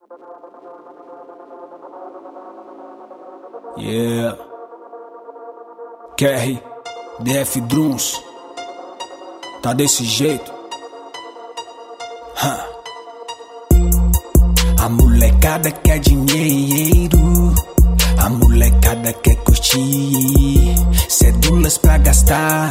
Yeah. Kerry, DF Drums. Tá desse jeito. A molecada quer dinheiro, a molecada quer curtir, cédulas pra gastar,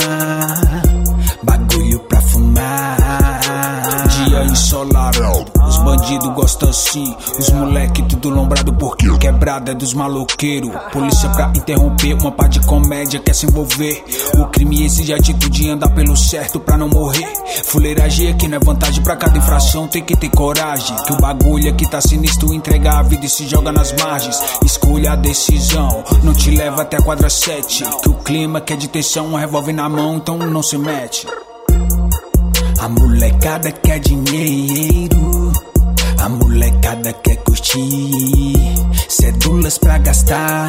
bagulho pra fumar. Dia ensolarado, os bandidos gostam assim, os moleque tudo lombrado porque quebrada é dos maloqueiros. Polícia pra interromper, uma pá de comédia quer se envolver. O crime exige atitude, andar pelo certo pra não morrer. Fuleiragem aqui não é vantagem, pra cada infração tem que ter coragem. Que o bagulho aqui tá sinistro, entrega a vida e se joga nas margens. Escolha a decisão, não te leva até a quadra 7. Que o clima quer de tensão, um revólver na mão, então não se mete. A molecada quer dinheiro, a molecada quer curtir, cédulas pra gastar,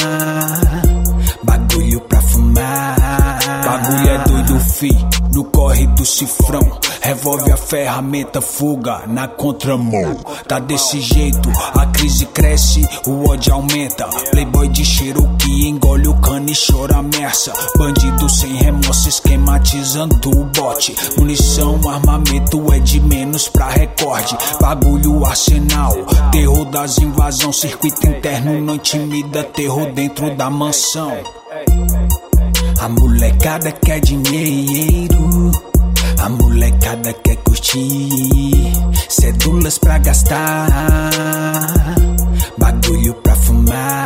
bagulho pra fumar. Bagulho é doido, fi, no corre do cifrão. Revolve a ferramenta, fuga na contramão. Tá desse jeito, a crise cresce, o ódio aumenta. Playboy de Cherokee engole o cano e chora a mersa. Bandido sem remorso esquematizando o bote. Munição, armamento é de menos pra recorde. Bagulho arsenal, terror das invasão. Circuito interno não intimida, terror dentro da mansão. A molecada quer dinheiro, a molecada quer curtir, cédulas pra gastar, bagulho pra fumar.